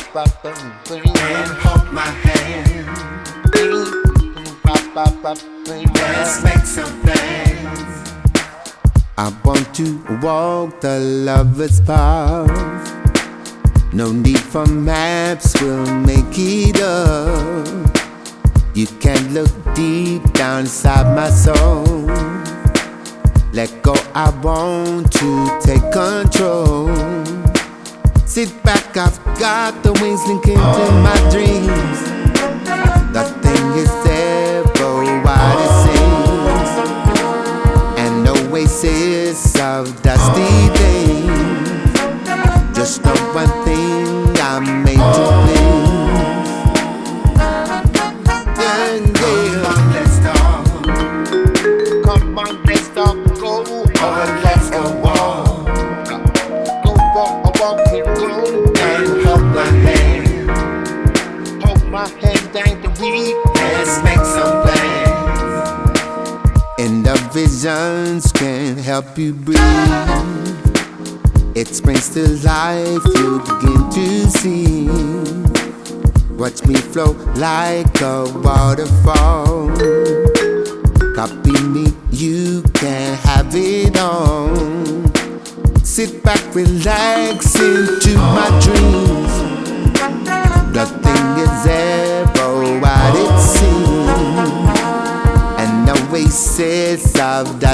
and hold my hand. Let's make some plans. I want to walk the lover's path. No need for maps, we'll make it up. You can look deep down inside my soul. Let go, I want to take control. Sit back, I've got the wings linking to my dreams. Nothing is ever what it seems. An oasis of dusty things. Just know one thing, I'm made to please. Come on, let's talk. Go on, let's go walk. Go for a walk, here we go. And hold my hand. Hold my hand down the weed. Let's make some plans. And the visions can help you breathe. It springs to life, you begin to see. Watch me flow like a waterfall. Copy me, you can have it all. Sit back, relax into my dreams. Nothing is ever what it seems. An oasis of